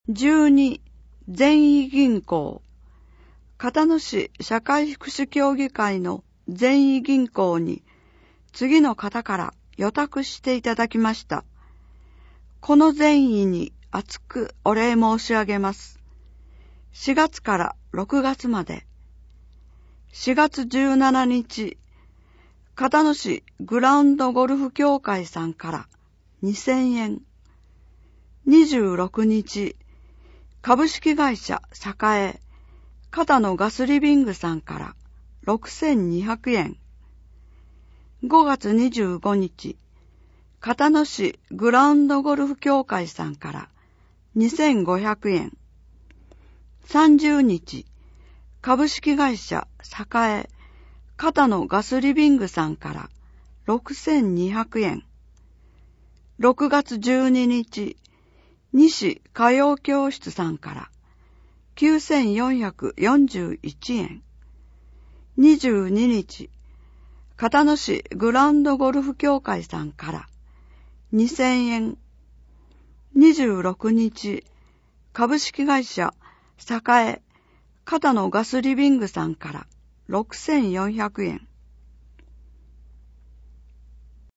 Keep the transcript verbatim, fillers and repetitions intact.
じゅうに善意銀行、片野市社会福祉協議会の善意銀行に次の方から予託していただきました。この善意に厚くお礼申し上げます。しがつからろくがつまで、しがつじゅうしちにち、片野市グラウンドゴルフ協会さんからにせんえん、にじゅうろくにち、株式会社栄片野ガスリビングさんからろくせんにひゃくえん、ごがつにじゅうごにち、片野市グラウンドゴルフ協会さんからにせんごひゃくえん、さんじゅうにち、株式会社栄片野ガスリビングさんからろくせんにひゃくえん、ろくがつじゅうににち、西歌謡教室さんからきゅうせんよんひゃくよんじゅういちえん、にじゅうににち、片野市グラウンドゴルフ協会さんからにせんえん、にじゅうろくにち、株式会社栄片野ガスリビングさんからろくせんよんひゃくえん、